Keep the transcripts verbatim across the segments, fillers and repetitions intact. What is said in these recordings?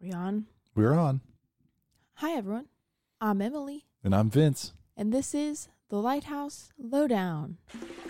We on? We're on. Hi, everyone. I'm Emily. And I'm Vince. And this is the Lighthouse Lowdown.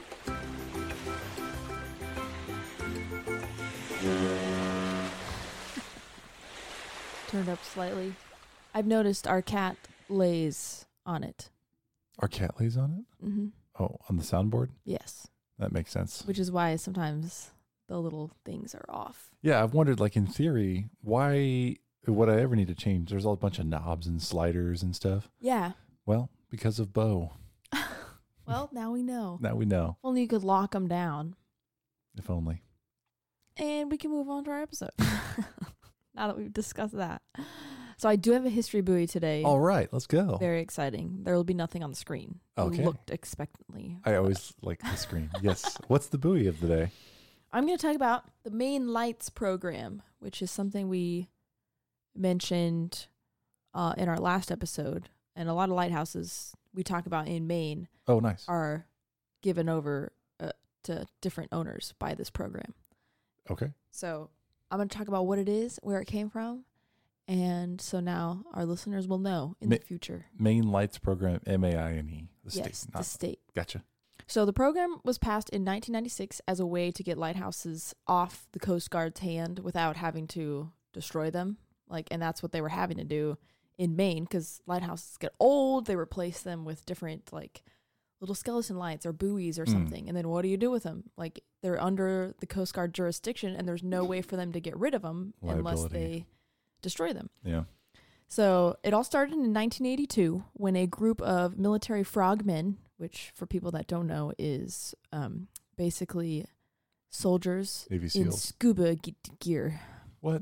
Turned up slightly. I've noticed our cat lays on it. Our cat lays on it? Mm-hmm. Oh, on the soundboard? Yes. That makes sense. Which is why sometimes the little things are off. Yeah, I've wondered, like, in theory, why would I ever need to change? There's all a bunch of knobs and sliders and stuff. Yeah. Well, because of Bo. Well, now we know. Now we know. If only you could lock them down. If only. And we can move on to our episode. Now that we've discussed that. So I do have a history buoy today. All right, let's go. Very exciting. There will be nothing on the screen. Okay. I looked expectantly. I always like the screen. Yes. What's the buoy of the day? I'm going to talk about the Maine Lights program, which is something we mentioned uh, in our last episode. And a lot of lighthouses we talk about in Maine Oh, nice. are given over uh, to different owners by this program. Okay. So I'm going to talk about what it is, where it came from. And so now our listeners will know in Ma- the future. Maine Lights Program, M A I N E. The Yes, state. the state. Gotcha. So the program was passed in nineteen ninety-six as a way to get lighthouses off the Coast Guard's hand without having to destroy them. Like, and that's what they were having to do in Maine because lighthouses get old. They replace them with different like little skeleton lights or buoys or something. Mm. And then what do you do with them? Like, they're under the Coast Guard jurisdiction and there's no way for them to get rid of them Liability. Unless they destroy them. Yeah. So it all started in nineteen eighty-two when a group of military frogmen, which for people that don't know is um, basically soldiers Navy in SEALs. scuba ge- gear. What?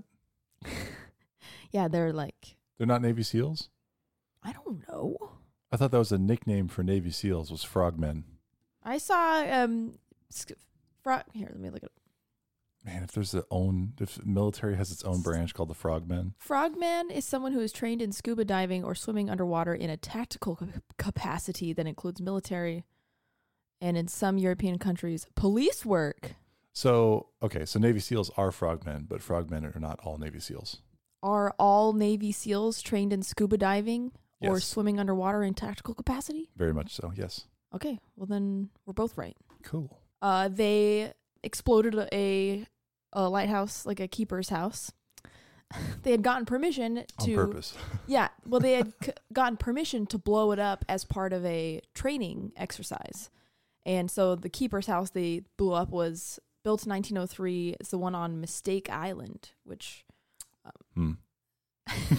Yeah, they're like... They're not Navy SEALs? I don't know. I thought that was a nickname for Navy SEALs, was frogmen. I saw... Um, sc- frog. Here, let me look it up. Man, if there's a own, if the military has its own branch called the Frogmen. Frogman is someone who is trained in scuba diving or swimming underwater in a tactical capacity that includes military and in some European countries, police work. So, okay, so Navy SEALs are frogmen, but frogmen are not all Navy SEAls. Are all Navy SEALs trained in scuba diving yes. or swimming underwater in tactical capacity? Very much so, yes. Okay, well then we're both right. Cool. Uh, they exploded a... a lighthouse, like a keeper's house. They had gotten permission to... On purpose. Yeah. Well, they had c- gotten permission to blow it up as part of a training exercise. And so the keeper's house they blew up was built in nineteen oh three. It's the one on Mistake Island, which... Um, hmm.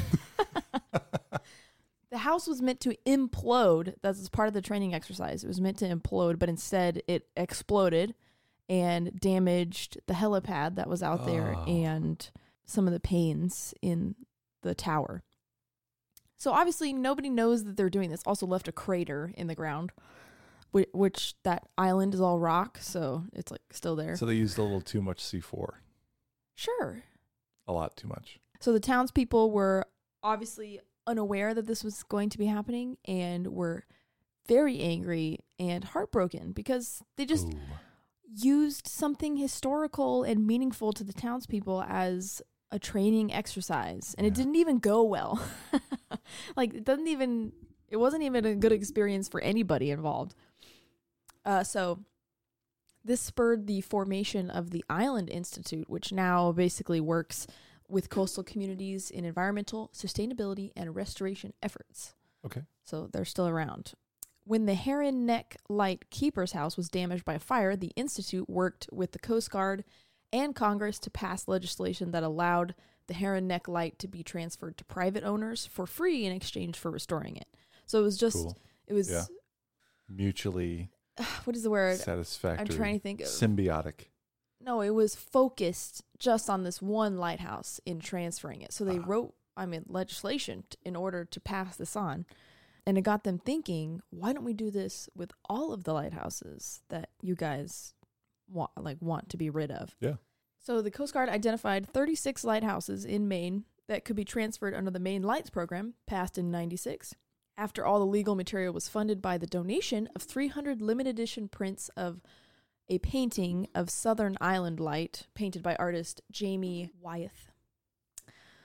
The house was meant to implode. That's part of the training exercise. It was meant to implode, but instead it exploded and damaged the helipad that was out there oh. and some of the panes in the tower. So obviously nobody knows that they're doing this. Also left a crater in the ground, which, which that island is all rock, so it's like still there. So they used a little too much C four. Sure. A lot too much. So the townspeople were obviously unaware that this was going to be happening and were very angry and heartbroken because they just... Ooh. Used something historical and meaningful to the townspeople as a training exercise. And yeah. It didn't even go well. Like, it doesn't even, it wasn't even a good experience for anybody involved. Uh, so this spurred the formation of the Island Institute, which now basically works with coastal communities in environmental sustainability and restoration efforts. Okay. So they're still around. When the Heron Neck Light Keeper's house was damaged by a fire, the Institute worked with the Coast Guard and Congress to pass legislation that allowed the Heron Neck Light to be transferred to private owners for free in exchange for restoring it. So it was just, cool. it was... Yeah. Mutually... What is the word? Satisfactory. I'm trying to think of... Symbiotic. No, it was focused just on this one lighthouse in transferring it. So they uh. wrote, I mean, legislation t- in order to pass this on. And it got them thinking, why don't we do this with all of the lighthouses that you guys want, like want to be rid of? Yeah. So the Coast Guard identified thirty-six lighthouses in Maine that could be transferred under the Maine Lights program, passed in ninety-six. After all the legal material was funded by the donation of three hundred limited edition prints of a painting of Southern Island Light, painted by artist Jamie Wyeth.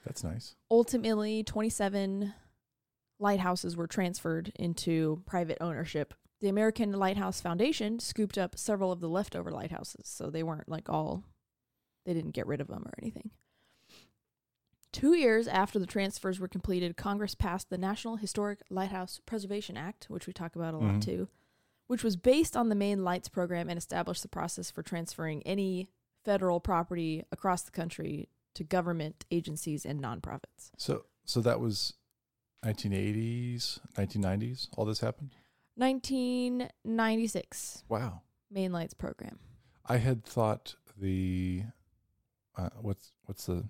That's nice. Ultimately, twenty-seven lighthouses were transferred into private ownership. The American Lighthouse Foundation scooped up several of the leftover lighthouses, so they weren't like all, they didn't get rid of them or anything. Two years after the transfers were completed, Congress passed the National Historic Lighthouse Preservation Act, which we talk about a lot Mhm. too, which was based on the Maine Lights program and established the process for transferring any federal property across the country to government agencies and nonprofits. So, so that was nineteen eighties, nineteen nineties. All this happened. nineteen ninety-six, Wow. Maine Lights program. I had thought the uh, what's what's the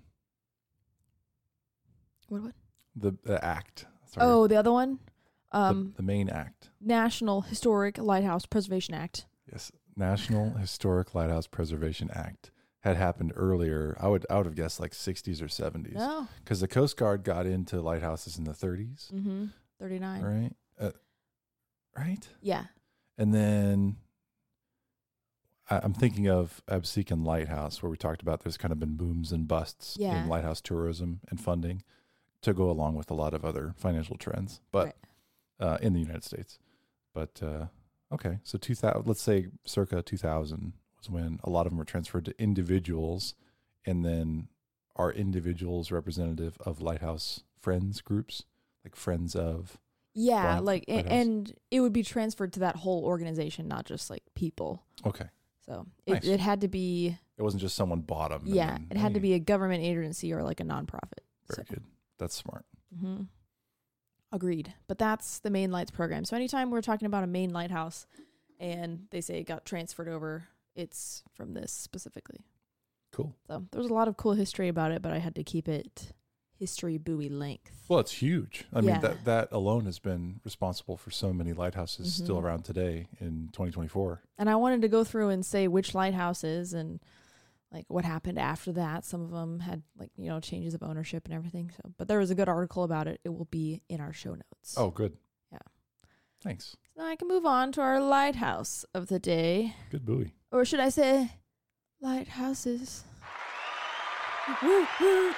What? What? the, the act? Sorry. Oh, the other one, the, um, the main act. National Historic Lighthouse Preservation Act. Yes, National Historic Lighthouse Preservation Act had happened earlier. I would I would have guessed like sixties or seventies, No. because the Coast Guard got into lighthouses in the thirties, Mm-hmm. thirty-nine. right? Uh, right, Yeah. and then I, I'm thinking of Absecon Lighthouse, where we talked about there's kind of been booms and busts Yeah. in lighthouse tourism and funding to go along with a lot of other financial trends, but Right. uh, in the United States. But uh, okay, so two thousand, let's say circa two thousand was when a lot of them were transferred to individuals, and then are individuals representative of lighthouse friends groups, like friends of. Yeah, Light- like, a- lighthouse. and it would be transferred to that whole organization, not just like people. Okay, So it, Nice. it had to be, it wasn't just someone bought them. yeah, it had to be a government agency or like a nonprofit. very So, good. That's smart. hmm Agreed. But that's the Maine Lights program. So anytime we're talking about a Maine lighthouse and they say it got transferred over, it's from this specifically. Cool. So there's a lot of cool history about it, but I had to keep it history buoy length. Well, it's huge. I Yeah. mean, that that alone has been responsible for so many lighthouses still Mhm. around today in twenty twenty-four. And I wanted to go through and say which lighthouses and like what happened after that. Some of them had like, you know, changes of ownership and everything. So, but there was a good article about it. It will be in our show notes. Oh, good. Yeah. Thanks. Now I can move on to our lighthouse of the day. Good buoy. Or should I say lighthouses? Woo, woo.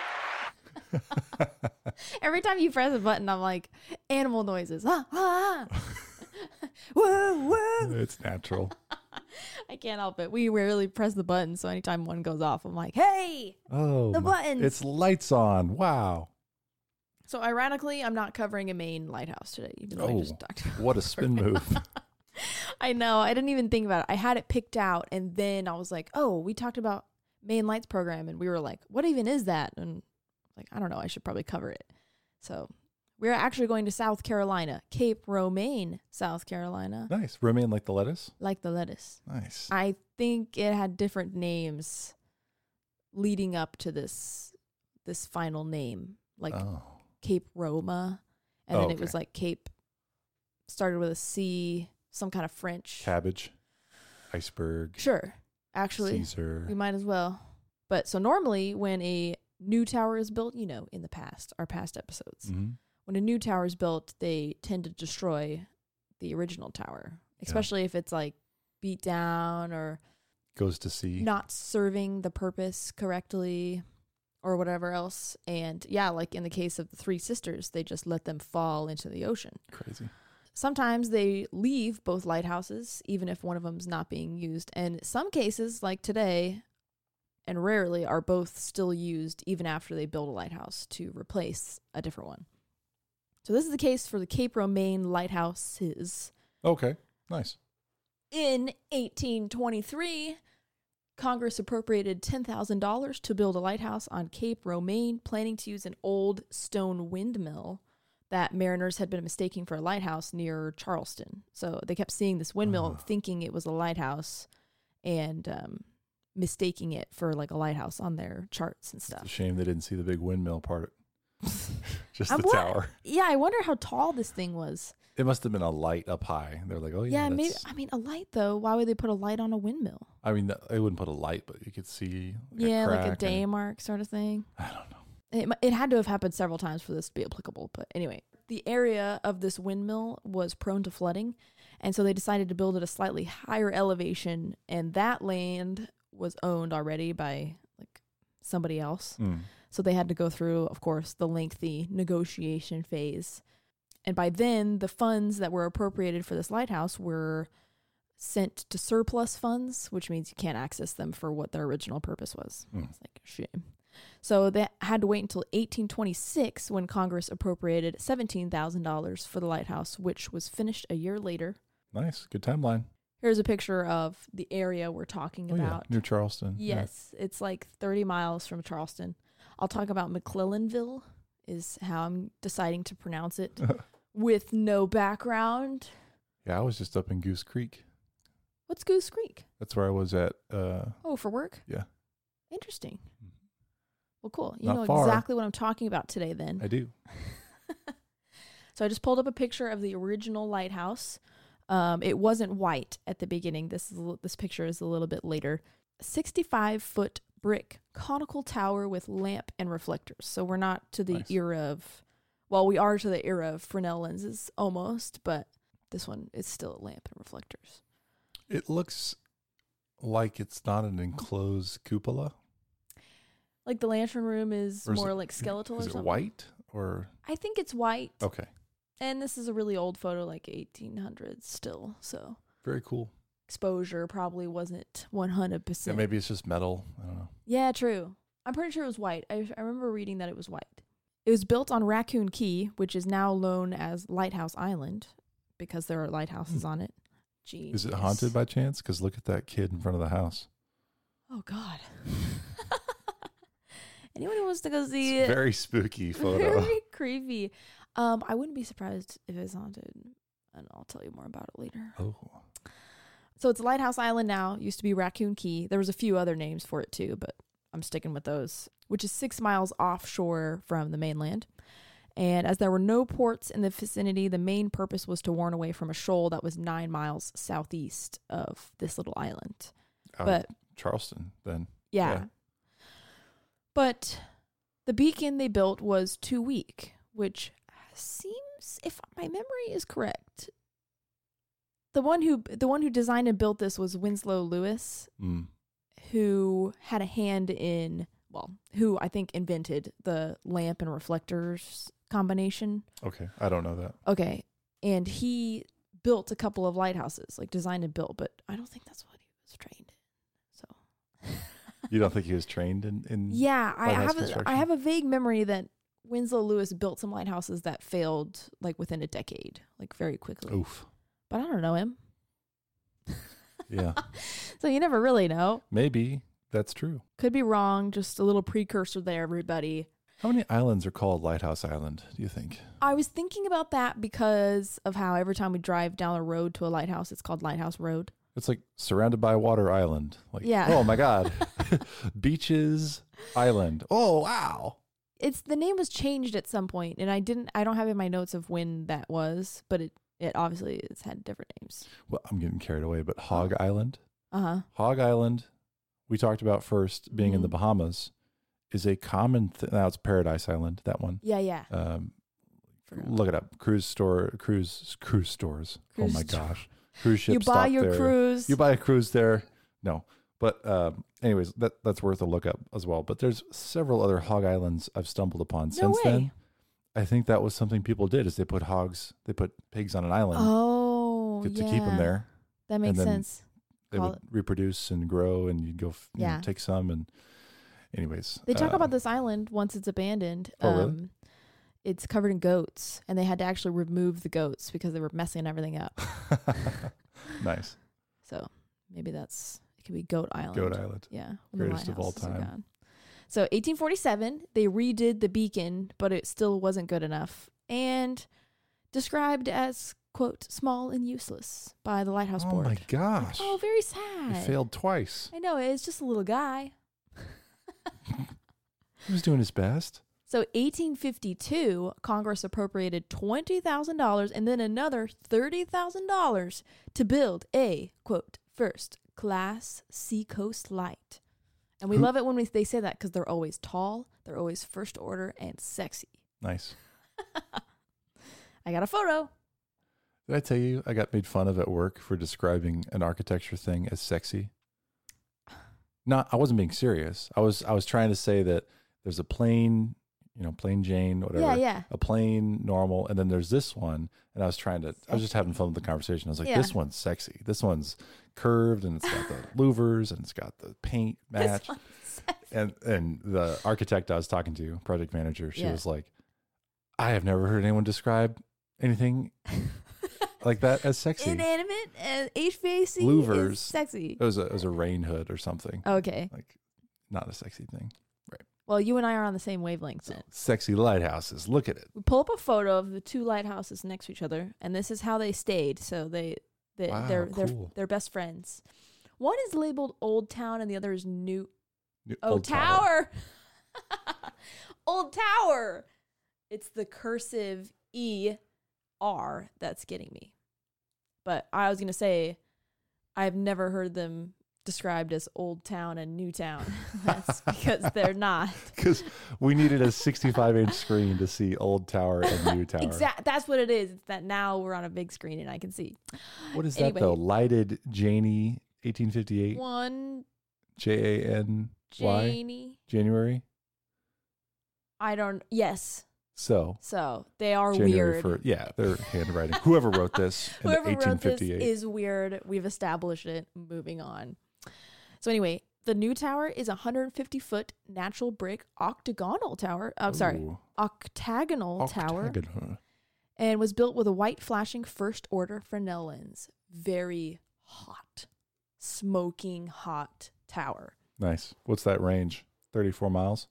Every time you press a button, I'm like, animal noises. Ah, ah, ah. Woo, woo. It's natural. I can't help it. We rarely press the button, so anytime one goes off, I'm like, hey, Oh, the my- buttons. It's lights on. Wow. So ironically, I'm not covering a Maine lighthouse today, even though I Oh. just talked about What a spin move. I know. I didn't even think about it. I had it picked out, and then I was like, oh, we talked about Maine Lights program, and we were like, what even is that? And like, I don't know. I should probably cover it. So we're actually going to South Carolina, Cape Romaine, South Carolina, Nice. Romaine like the lettuce? like the lettuce. Nice. I think it had different names leading up to this this final name, like oh. Cape Roma, and Oh, then it okay. was like Cape started with a C, some kind of French. Cabbage. Iceberg. Sure, actually, Caesar. we might as well. But so normally when a new tower is built, you know, in the past, our past episodes, hmm when a new tower is built, they tend to destroy the original tower, especially if it's like beat down or Goes to sea. not serving the purpose correctly or whatever else. And yeah, like in the case of the Three Sisters, they just let them fall into the ocean. Crazy. Sometimes they leave both lighthouses, even if one of them's not being used. And some cases, like today, and rarely, are both still used even after they build a lighthouse to replace a different one. So this is the case for the Cape Romaine lighthouses. Okay. Nice. In eighteen twenty-three, Congress appropriated ten thousand dollars to build a lighthouse on Cape Romaine, planning to use an old stone windmill that mariners had been mistaking for a lighthouse near Charleston. So they kept seeing this windmill, Oh. thinking it was a lighthouse, and um, mistaking it for like a lighthouse on their charts and It's a stuff. shame they didn't see the big windmill part. Just I the wa- tower. Yeah, I wonder how tall this thing was. It must have been a light up high. They're like, oh yeah. Yeah, maybe. that's- I mean, a light though. Why would they put a light on a windmill? I mean, th- they wouldn't put a light, but you could see. Like Yeah, a like a crack day and- mark sort of thing. I don't know. It, mu- it had to have happened several times for this to be applicable. But anyway, the area of this windmill was prone to flooding. And so they decided to build at a slightly higher elevation. And that land was owned already by like somebody else. Mm. So they had to go through, of course, the lengthy negotiation phase. And by then, the funds that were appropriated for this lighthouse were sent to surplus funds, which means you can't access them for what their original purpose was. Mm. It's like a shame. So they had to wait until eighteen twenty-six when Congress appropriated seventeen thousand dollars for the lighthouse, which was finished a year later. Nice. Good timeline. Here's a picture of the area we're talking Oh, about. yeah. Near Charleston. Yes, it's like thirty miles from Charleston. I'll talk about McClellanville is how I'm deciding to pronounce it with no background. Yeah, I was just up in Goose Creek. What's Goose Creek? That's where I was at. Uh, Oh, for work? Yeah. Interesting. Well, cool. You Not know far. exactly what I'm talking about today then. I do. So I just pulled up a picture of the original lighthouse. Um, it wasn't white at the beginning. This is a li- this picture is a little bit later. sixty-five foot brick conical tower with lamp and reflectors. So we're not to the Nice. era of, well, we are to the era of Fresnel lenses almost, but this one is still a lamp and reflectors. It looks like it's not an enclosed cupola. Like the lantern room is Or is more it- like skeletal Is or it something. white or? I think it's white. Okay. And this is a really old photo, like eighteen hundreds still. So Very cool. exposure probably wasn't one hundred Yeah, percent. maybe it's just metal. I don't know. Yeah, true. I'm pretty sure it was white. I, I remember reading that it was white. It was built on Raccoon Key, which is now known as Lighthouse Island because there are lighthouses Hmm. on it. Genius. Is it haunted by chance? Because look at that kid in front of the house. Oh, God. Anyone who wants to go see It's it? a very spooky photo. Very creepy. Um, I wouldn't be surprised if it's haunted, and I'll tell you more about it later. Oh. So it's Lighthouse Island now. Used to be Raccoon Key. There was a few other names for it too, but I'm sticking with those, which is six miles offshore from the mainland. And as there were no ports in the vicinity, the main purpose was to warn away from a shoal that was nine miles southeast of this little island. Out But of Charleston, then. yeah. Yeah. But the beacon they built was too weak, which seems, if my memory is correct, the one who the one who designed and built this was Winslow Lewis, Mm. who had a hand in, well, who I think invented the lamp and reflectors combination. Okay. I don't know that. Okay. And he built a couple of lighthouses, like designed and built, but I don't think that's what he was trained in. So You don't think he was trained in? in yeah, I lighthouse have a, I construction? have a vague memory that Winslow Lewis built some lighthouses that failed like within a decade, like very quickly. Oof. But I don't know him. Yeah. So you never really know. Maybe that's true. Could be wrong. Just a little precursor there, everybody. How many islands are called Lighthouse Island, do you think? I was thinking about that because of how every time we drive down a road to a lighthouse, it's called Lighthouse Road. It's like surrounded by water island. Like, Yeah. oh my God. Beaches Island. Oh, wow. It's the name was changed at some point, and I didn't. I don't have in my notes of when that was, but it it obviously it's had different names. Well, I'm getting carried away, but Hog Island. Uh huh. Hog Island, we talked about first being in the Mhm. Bahamas, is a common thing. Now it's Paradise Island, that one. Yeah, yeah. Um, Forgot. look it up. Cruise store, cruise, cruise stores. Cruise oh my store. gosh. Cruise ships You buy stop your there. cruise. You buy a cruise there. No. But um, anyways, that that's worth a look up as well. But there's several other hog islands I've stumbled upon No since way. then. I think that was something people did is they put hogs, they put pigs on an island Oh, to, to yeah. keep them there. That makes then sense. They Call would reproduce and grow, and you'd go f- you know, Yeah. take some. And anyways, They talk uh, about this island once it's abandoned. Oh, really? Um, it's covered in goats, and they had to actually remove the goats because they were messing everything up. nice. So maybe that's it. Could be Goat Island. Goat Island. Yeah, when the Greatest of all lighthouses are time. gone. So eighteen forty-seven, they redid the beacon, but it still wasn't good enough, and described as quote small and useless by the lighthouse Oh board. my gosh. Oh, very It sad. failed twice. I know, it's just a little guy. He was doing his best. So eighteen fifty-two, Congress appropriated twenty thousand dollars and then another thirty thousand dollars to build a, quote, first class seacoast light. And we Who- love it when we, they say that because they're always tall, they're always first order, and sexy. Nice. I got a photo. Did I tell you I got made fun of at work for describing an architecture thing as sexy? Not, I wasn't being serious. I was, I was trying to say that there's a plain, you know, plain Jane, whatever. Yeah, yeah. A plain, normal, and then there's this one. And I was trying to, I was just having fun with the conversation. I was like, Yeah. this one's sexy. This one's curved, and it's got the louvers, and it's got the paint match. This one's sexy. And and the architect I was talking to, project manager, she Yeah. was like, I have never heard anyone describe anything like that as sexy. Inanimate and H V A C Louvers. is sexy. It was a it was a rain hood or something. Okay. Like not a sexy thing. Well, you and I are on the same wavelength So, then. sexy lighthouses. Look at it. We pull up a photo of the two lighthouses next to each other, and this is how they stayed. So they, they Wow, they're they're cool. they're best friends. One is labeled Old Town, and the other is New. New- Oh, Old Tower. Old Tower. It's the cursive E R that's getting me. But I was gonna say, I've never heard them described as Old Town and New Town. That's because they're not. Because we needed a sixty-five inch screen to see Old Tower and New Tower. Exact. That's what it is. It's that now we're on a big screen and I can see. What is Anyway. that though? Lighted Janie eighteen fifty-eight One J A N Y Janie. January. I don't. Yes. So So they are January weird. for yeah, their handwriting. Whoever wrote this in Whoever eighteen wrote this fifty-eight. is weird. We've established it. Moving on. So anyway, the new tower is a one hundred fifty foot natural brick octagonal tower. I'm sorry, Ooh, octagonal tower, octagonal. and was built with a white flashing first order Fresnel lens. Very hot, smoking hot tower. Nice. What's that range? thirty-four miles?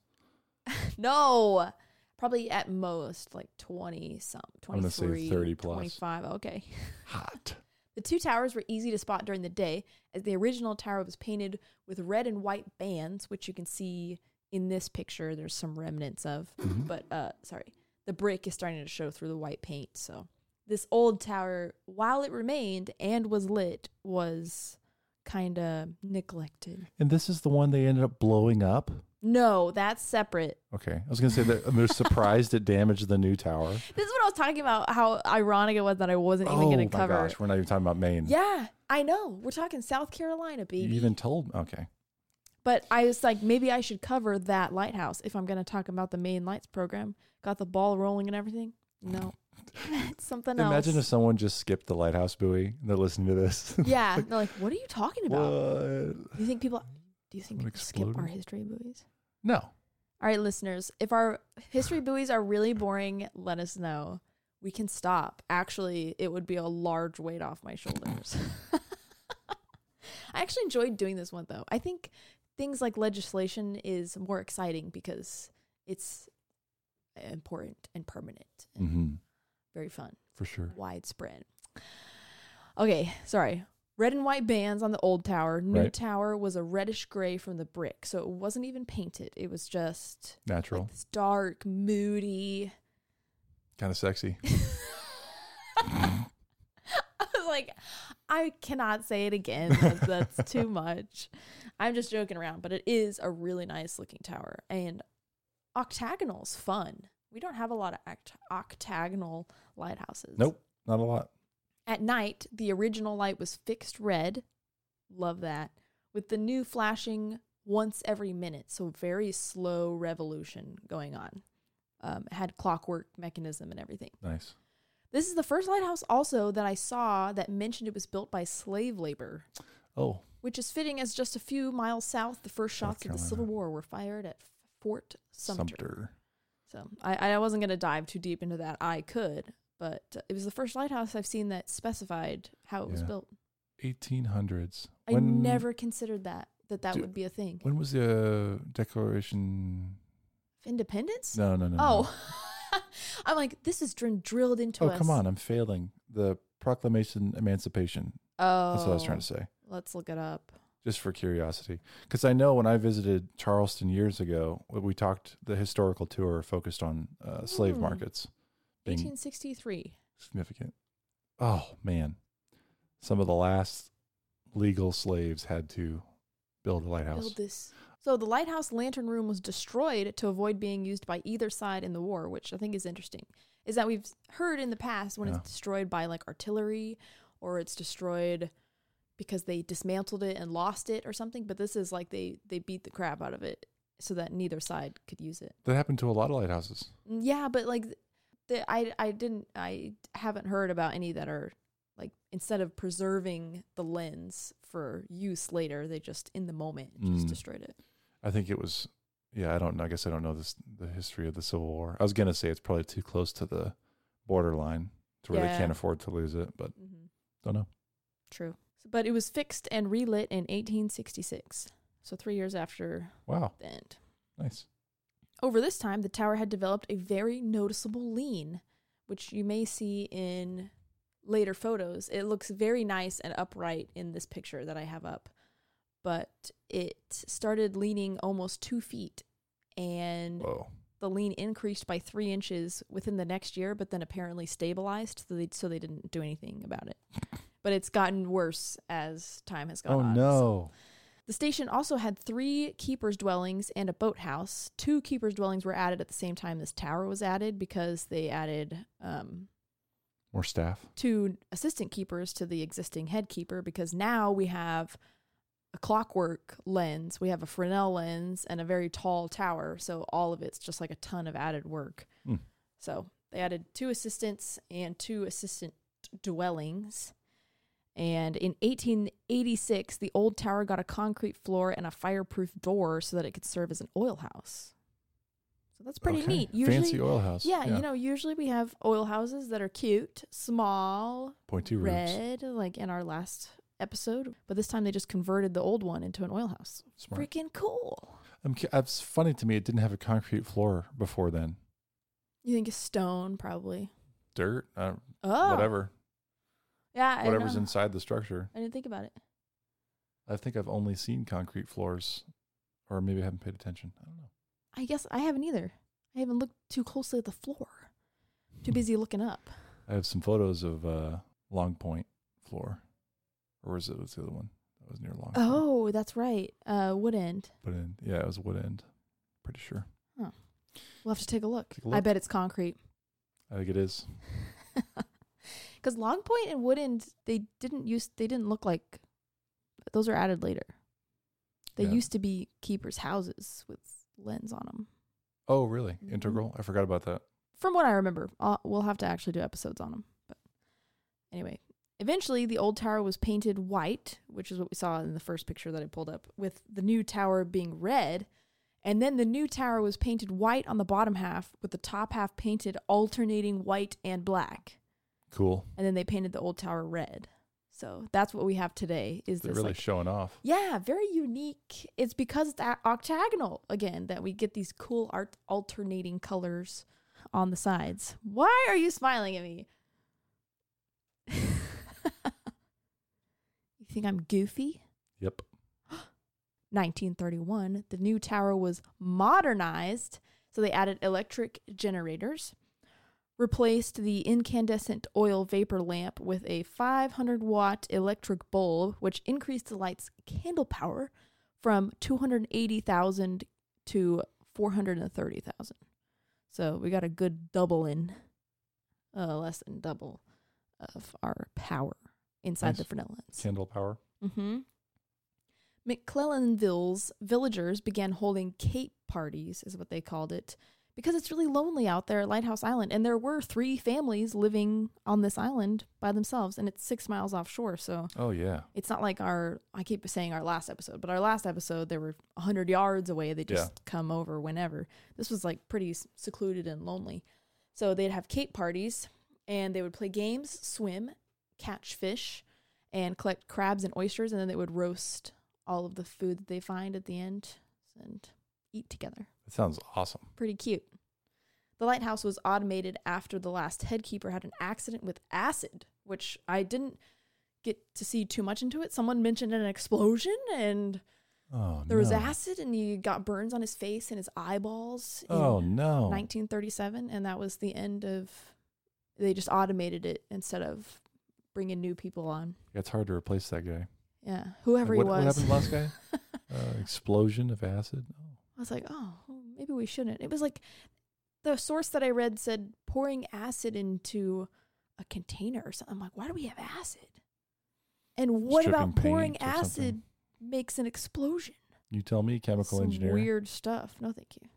No, probably at most like twenty some, I'm gonna say twenty-three, thirty plus. twenty-five. Okay. Hot. The two towers were easy to spot during the day, as the original tower was painted with red and white bands, which you can see in this picture. There's some remnants of, Mhm. but uh, sorry, the brick is starting to show through the white paint. So this old tower, while it remained and was lit, was kind of neglected. And this is the one they ended up blowing up? No, that's separate. Okay. I was going to say that they're surprised it damaged the new tower. This is what I was talking about, how ironic it was that I wasn't even oh going my to cover. gosh. We're not even talking about Maine. Yeah, I know. We're talking South Carolina, baby. You even told okay. But I was like, maybe I should cover that lighthouse if I'm going to talk about the Maine Lights program. Got the ball rolling and everything. No, it's something else. Imagine if someone just skipped the lighthouse buoy and they're listening to this. Yeah, they're like, what are you talking about? What? Do you think people? Do you think What people skip our exploded? history buoys? No. All right, listeners, if our history buoys are really boring, let us know. We can stop. Actually, it would be a large weight off my shoulders. I actually enjoyed doing this one though. I think things like legislation is more exciting because it's important and permanent and Mm-hmm. very fun, For sure. widespread. Okay, sorry. Red and white bands on the old tower. New Right. tower was a reddish gray from the brick, so it wasn't even painted. It was just Natural. like this dark, moody. Kind of sexy. I was like, I cannot say it again. That's, that's too much. I'm just joking around, but it is a really nice looking tower. And octagonal's fun. We don't have a lot of act- octagonal lighthouses. Nope. Not a lot. At night, the original light was fixed red. Love that. With the new flashing once every minute. So very slow revolution going on. Um, it had clockwork mechanism and everything. Nice. This is the first lighthouse also that I saw that mentioned it was built by slave labor, Oh, which is fitting as just a few miles south, the first South shots of the Carolina. Civil War were fired at Fort Sumter. Sumter. So I, I wasn't going to dive too deep into that. I could, but it was the first lighthouse I've seen that specified how it was Yeah. built. eighteen hundreds. I never considered that, that that Do- would be a thing. When was the Declaration? Independence? No, no, no. no. Oh, I'm like, this is dr- drilled into Oh, us. come on. I'm failing. The Proclamation Emancipation. Oh, That's what I was trying to say. Let's look it up. Just for curiosity. Because I know when I visited Charleston years ago, we talked, the historical tour focused on uh, slave Hmm. markets being eighteen sixty-three. significant. Oh, man. Some of the last legal slaves had to build a lighthouse. Build this. So the lighthouse lantern room was destroyed to avoid being used by either side in the war, which I think is interesting. Is that we've heard in the past when Yeah. it's destroyed by like artillery or it's destroyed because they dismantled it and lost it or something, but this is like they they beat the crap out of it so that neither side could use it. That happened to a lot of lighthouses. Yeah, but like the, I I didn't I haven't heard about any that are like instead of preserving the lens for use later, they just in the moment just Mm. destroyed it. I think it was, yeah, I don't know. I guess I don't know this the history of the Civil War. I was going to say it's probably too close to the borderline to where Yeah. they can't afford to lose it, but Mm-hmm. don't know. True. But it was fixed and relit in eighteen sixty-six. So three years after Wow. the end. Nice. Over this time, the tower had developed a very noticeable lean, which you may see in later photos. It looks very nice and upright in this picture that I have up. But it started leaning almost two feet. And Whoa. the lean increased by three inches within the next year, but then apparently stabilized, so they, so they didn't do anything about it. But it's gotten worse as time has gone Oh, on. no. The station also had three keepers' dwellings and a boathouse. Two keepers' dwellings were added at the same time this tower was added because they added um, More staff. two assistant keepers to the existing head keeper, because now we have a clockwork lens, we have a Fresnel lens, and a very tall tower. So all of it's just like a ton of added work. Mm. So they added two assistants and two assistant dwellings. And in eighteen eighty-six, the old tower got a concrete floor and a fireproof door so that it could serve as an oil house. So that's pretty Okay. neat. Usually, Fancy oil house. yeah, you know, usually we have oil houses that are cute, small, Pointy roofs. red, like in our last episode. But this time they just converted the old one into an oil house. Smart. Freaking cool. I'm, cu- it's funny to me. It didn't have a concrete floor before then. You think it's stone, probably. Dirt, uh, Oh, whatever. Yeah, I Whatever's know. inside the structure. I didn't think about it. I think I've only seen concrete floors, or maybe I haven't paid attention. I don't know. I guess I haven't either. I haven't looked too closely at the floor. Too busy looking up. I have some photos of uh, Long Point floor. Or was it what's the other one? That was near Long Point. Oh, that's right. Uh, Wood End. Wood End. Yeah, it was Wood End. Pretty sure. We'll have to take a look. Take a I look. bet it's concrete. I think it is. Because Long Point and Wood End, they didn't use. They didn't look like. Those are added later. They Yeah. used to be keepers' houses with lens on them. Oh, really? Mhm. Integral? I forgot about that. From what I remember, uh, we'll have to actually do episodes on them. But anyway, eventually the old tower was painted white, which is what we saw in the first picture that I pulled up, with the new tower being red. And then the new tower was painted white on the bottom half, with the top half painted alternating white and black. Cool. And then they painted the old tower red. So that's what we have today. Is They're this really like, showing off. yeah, very unique. It's because it's a- octagonal again that we get these cool art alternating colors on the sides. Why are you smiling at me? You think I'm goofy? Yep. nineteen thirty-one, the new tower was modernized, so they added electric generators, replaced the incandescent oil vapor lamp with a five hundred watt electric bulb, which increased the light's candle power from two hundred eighty thousand to four hundred thirty thousand. So we got a good double in, uh, less than double of our power inside Nice. the Fresnel lens. Candle power. Mm-hmm. McClellanville's villagers began holding cape parties, is what they called it, because it's really lonely out there at Lighthouse Island. And there were three families living on this island by themselves, and it's six miles offshore. So Oh, yeah. it's not like our, I keep saying our last episode, but our last episode, they were one hundred yards away. They just Yeah. come over whenever. This was like pretty s- secluded and lonely. So they'd have cape parties, and they would play games, swim, catch fish, and collect crabs and oysters, and then they would roast all of the food that they find at the end and eat together. That sounds awesome. Pretty cute. The lighthouse was automated after the last headkeeper had an accident with acid, which I didn't get to see too much into it. Someone mentioned an explosion, and Oh, there was no. acid, and he got burns on his face and his eyeballs in Oh, no. nineteen thirty-seven, and that was the end of, they just automated it instead of bringing new people on. It's hard to replace that guy. Yeah, whoever what, he what was. happened to the last guy? uh, explosion of acid. Oh. I was like, oh, well, maybe we shouldn't. It was like the source that I read said pouring acid into a container or something. I'm like, why do we have acid? And what Stripping about pouring paint or acid something. makes an explosion? You tell me, chemical Some engineer. weird stuff. No, thank you.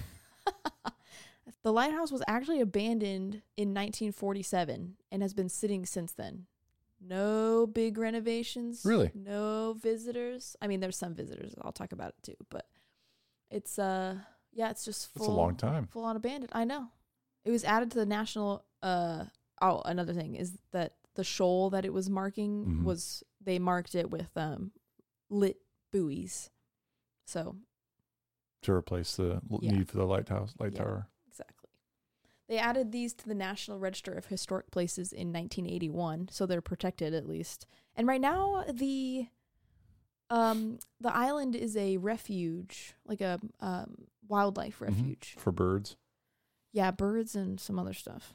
The lighthouse was actually abandoned in nineteen forty-seven and has been sitting since then. No big renovations. Really? No visitors. I mean, there's some visitors. I'll talk about it too, but it's uh yeah, it's just full. That's a long time. Full on abandoned. I know. It was added to the national uh oh, another thing is that the shoal that it was marking Mhm. was they marked it with um lit buoys. So To replace the l- Yeah. need for the lighthouse, light Yeah. tower. exactly. They added these to the National Register of Historic Places in nineteen eighty-one, so they're protected at least. And right now the um the island is a refuge, like a um wildlife Mhm. refuge. For birds. Yeah, birds and some other stuff.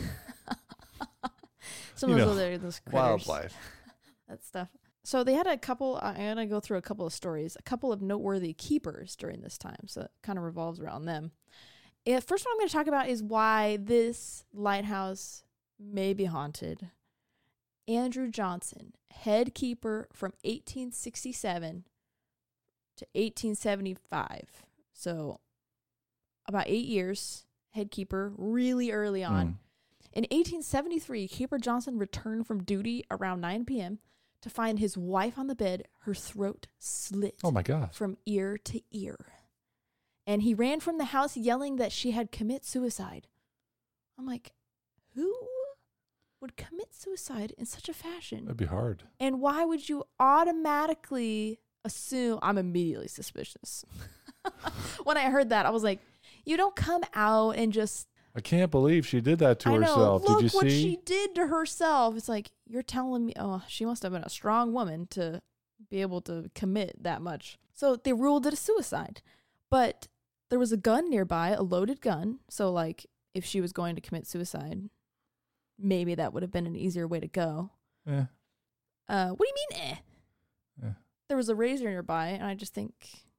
some You of know, those other those critters. Wildlife. That stuff. So they had a couple, I'm going to go through a couple of stories, a couple of noteworthy keepers during this time. So it kind of revolves around them. And first one I'm going to talk about is why this lighthouse may be haunted. Andrew Johnson, head keeper from eighteen sixty-seven to eighteen seventy-five. So about eight years, head keeper, really early on. Mm. In eighteen seventy-three, Keeper Johnson returned from duty around nine p.m. to find his wife on the bed, her throat slit Oh my gosh. from ear to ear. And he ran from the house yelling that she had commit suicide. I'm like, who would commit suicide in such a fashion? That'd be hard. And why would you automatically assume? I'm immediately suspicious. When I heard that, I was like, you don't come out and just I can't believe she did that to I know. herself. Look Did you what see? she did to herself. It's like, you're telling me, oh, she must have been a strong woman to be able to commit that much. So they ruled it a suicide. But there was a gun nearby, a loaded gun. So, like, if she was going to commit suicide, maybe that would have been an easier way to go. Eh. Uh, what do you mean, eh? Eh. There was a razor nearby, and I just think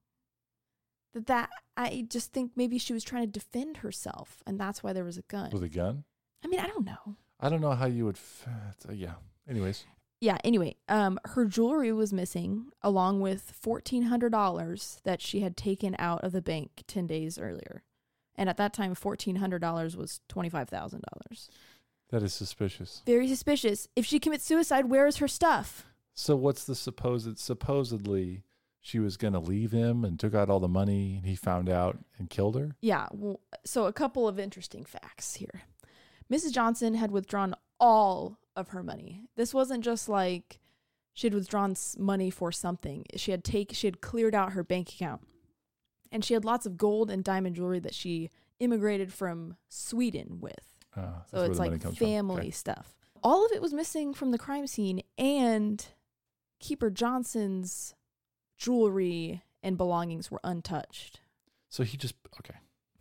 that that, I just think maybe she was trying to defend herself, and that's why there was a gun. With a gun? I mean, I don't know. I don't know how you would. F- uh, yeah. Anyways. Yeah, anyway, um, her jewelry was missing, along with fourteen hundred dollars that she had taken out of the bank ten days earlier. And at that time, fourteen hundred dollars was twenty-five thousand dollars. That is suspicious. Very suspicious. If she commits suicide, where is her stuff? So what's the supposed? Supposedly, she was going to leave him and took out all the money, and he found out and killed her? Yeah, well, so a couple of interesting facts here. Missus Johnson had withdrawn all of her money. This wasn't just like she had withdrawn s- money for something. She had take she had cleared out her bank account. And she had lots of gold and diamond jewelry that she immigrated from Sweden with. Uh, that's So where it's the money like comes from. family Okay. stuff. All of it was missing from the crime scene, and Keeper Johnson's jewelry and belongings were untouched. So he just okay.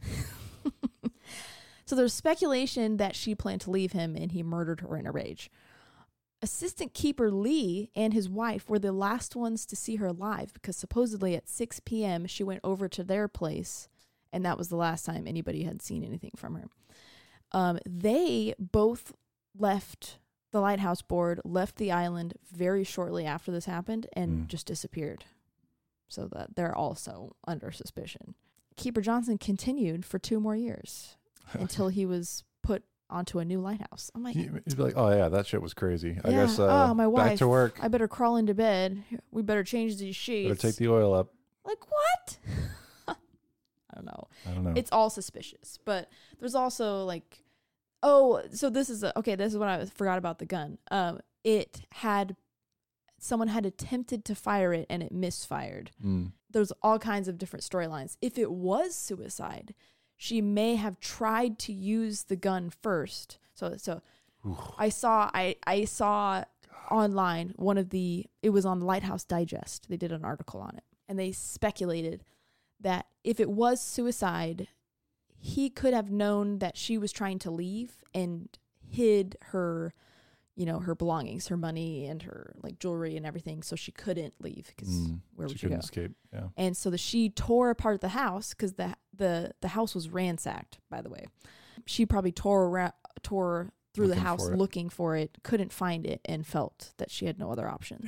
So there's speculation that she planned to leave him and he murdered her in a rage. Assistant Keeper Lee and his wife were the last ones to see her alive because supposedly at six p.m. she went over to their place, and that was the last time anybody had seen anything from her. Um, they both left the lighthouse board, left the island very shortly after this happened, and Mm. just disappeared. So that they're also under suspicion. Keeper Johnson continued for two more years until he was put onto a new lighthouse. I'm like, He- He'd be like, "Oh yeah, that shit was crazy. I Yeah. guess uh, Oh, my back wife. to work. I better crawl into bed. We better change these sheets. Better take the oil up." Like, what? I don't know. I don't know. It's all suspicious. But there's also like, oh, so this is, a, okay, this is what I forgot about the gun. Um, It had, someone had attempted to fire it and it misfired. Mm. There's all kinds of different storylines. If it was suicide, she may have tried to use the gun first. So, so Ooh. I saw, I, I saw online one of the, it was on Lighthouse Digest. They did an article on it, and they speculated that if it was suicide, he could have known that she was trying to leave and hid her, you know, her belongings, her money and her like jewelry and everything, so she couldn't leave because Mm. where She would you couldn't go? escape. Yeah. And so the, she tore apart the house because the, the the house was ransacked, by the way. She probably tore around, tore through the Looking house for it. looking for it, couldn't find it, and felt that she had no other option. Damn.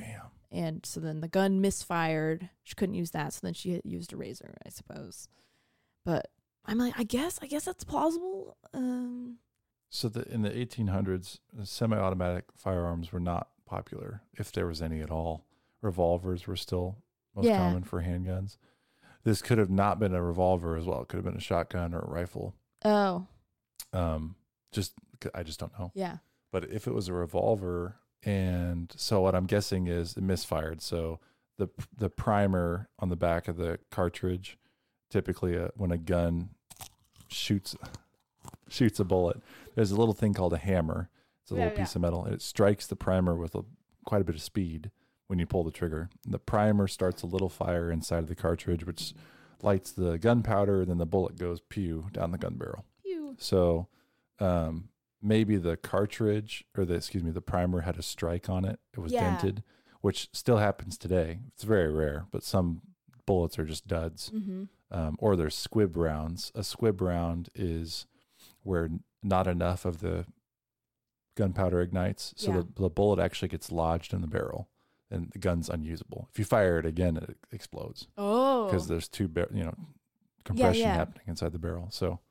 and so then the gun misfired. She couldn't use that, so then she had used a razor, I suppose. But I'm like, I guess, I guess that's plausible. Um, So the, in the eighteen hundreds, semi-automatic firearms were not popular, if there was any at all. Revolvers were still most Yeah. common for handguns. This could have not been a revolver as well. It could have been a shotgun or a rifle. oh, Um, just I just don't know. yeah. But if it was a revolver, and so what I'm guessing is it misfired. So the the primer on the back of the cartridge, typically uh when a gun shoots shoots a bullet, there's a little thing called a hammer. It's a Yeah, little piece yeah. of metal, and it strikes the primer with a, quite a bit of speed when you pull the trigger. The primer starts a little fire inside of the cartridge, which lights the gunpowder, and then the bullet goes pew down the gun barrel. Pew. So um, maybe the cartridge or the excuse me, the primer had a strike on it. It was Yeah. dented, which still happens today. It's very rare, but some bullets are just duds. Mm-hmm. Um, or there's squib rounds. A squib round is where not enough of the gunpowder ignites, so Yeah. the, the bullet actually gets lodged in the barrel, and the gun's unusable. If you fire it again, it explodes Oh. because there's two, bar- you know, compression yeah. happening inside the barrel. So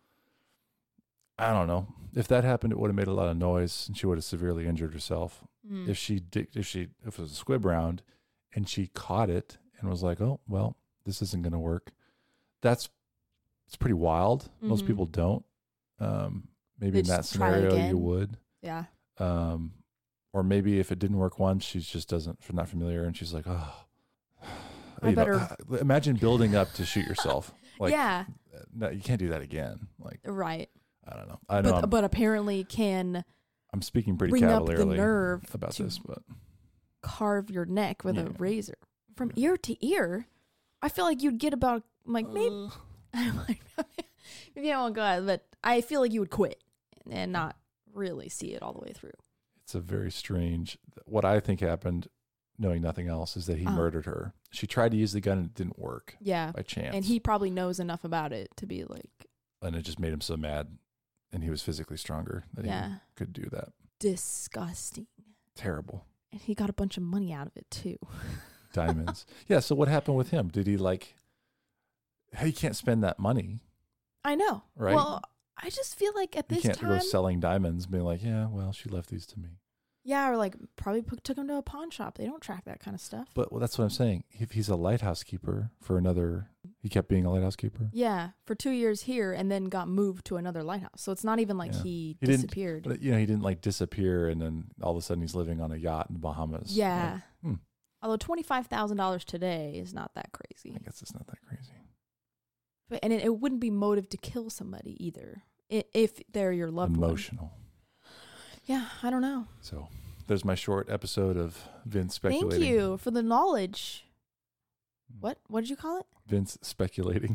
I don't know if that happened. It would have made a lot of noise, and she would have severely injured herself. Mm. If she did, if she if it was a squib round, and she caught it and was like, "Oh well, this isn't going to work." That's it's pretty wild. Most Mhm. people don't. Um, maybe They in that just try scenario, you again. would. Yeah. Um, or maybe if it didn't work once, she just doesn't not familiar, and she's like, "Oh, I you know, better- uh, imagine building up to shoot yourself. Like, yeah. no, you can't do that again. Like, Right. I don't know. I know But I'm, but apparently can I'm speaking pretty bring up the cavalierly nerve about to this, but carve your neck with a Yeah. razor from ear to ear. I feel like you'd get about like maybe Uh, I'm like, maybe I won't go ahead, but I feel like you would quit and not really see it all the way through. it's a very strange. What I think happened, knowing nothing else, is that he Uh-huh. murdered her. She tried to use the gun and it didn't work Yeah. by chance, And he probably knows enough about it to be like, and it just made him so mad, and he was physically stronger that yeah, he could do that. disgusting. Terrible. And he got a bunch of money out of it too. Diamonds. Yeah. So what happened with him? Did he like? He can't spend that money, I know. right? Well, I just feel like at You this can't time, go selling diamonds, being like, yeah, well, she left these to me. yeah, or like probably put, took him to a pawn shop. They don't track that kind of stuff. But well, that's what I'm saying. If he's a lighthouse keeper for another, he kept being a lighthouse keeper. Yeah, for two years here, and then got moved to another lighthouse. So it's not even like Yeah. he, He didn't- disappeared. But, you know, he didn't like disappear and then all of a sudden he's living on a yacht in the Bahamas. Yeah. Like, hmm, Although twenty five thousand dollars today is not that crazy. I guess it's not that crazy. But and it, it wouldn't be motive to kill somebody either, i- if they're your loved one. Emotional. Yeah, I don't know. So there's my short episode of Vince speculating. Thank you for the knowledge. What? What did you call it? Vince speculating.